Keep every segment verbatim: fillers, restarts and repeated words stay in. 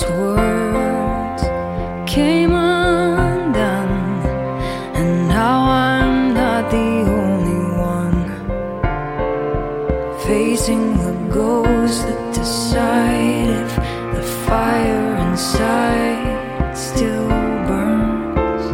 those words came undone, and now I'm not the only one facing the ghosts that decide if the fire inside still burns.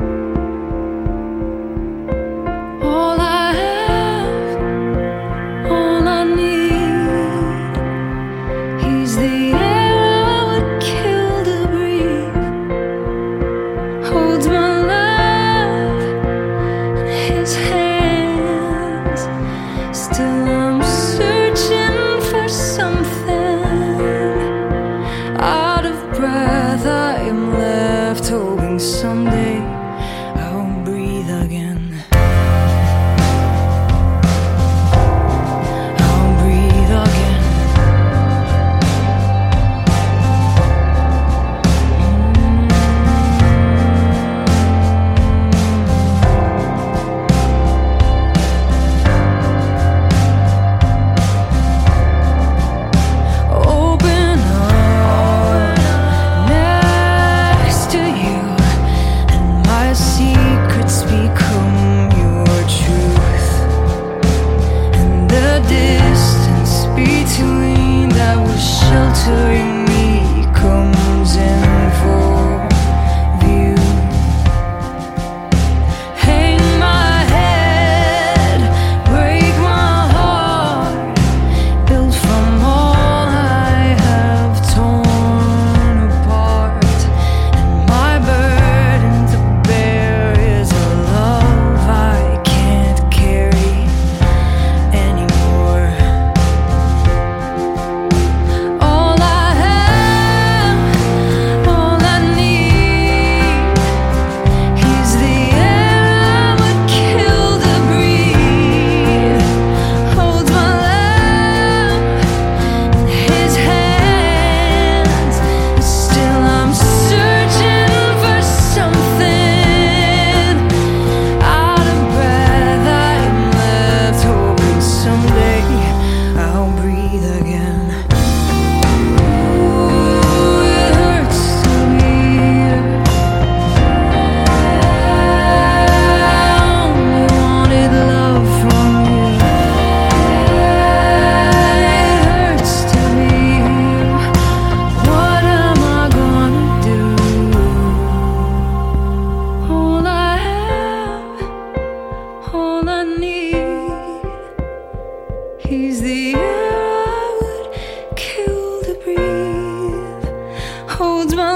All I have, all I need, he's the air I would kill to breathe, holds my love in his hands. Still I'm searching for something. Out of breath I am left, hoping someday I'll breathe again. I'll breathe again. Open up next to you, and my secrets become your truth, and the distance between that was sheltering me comes in full view. Hang my head, break my heart, built from all I have torn apart, and my burden to bear is a love I can't carry anymore. All I have, all I need, he's the air I would kill to breathe, holds my love in his hands. Still I'm searching for something. Out of breath I am left, hoping someday I'll breathe again. Ooh, it hurts to leave. I only wanted love from you. It hurts to leave. What am I gonna do? All I have, all I need, he's the air I would kill to breathe, holds my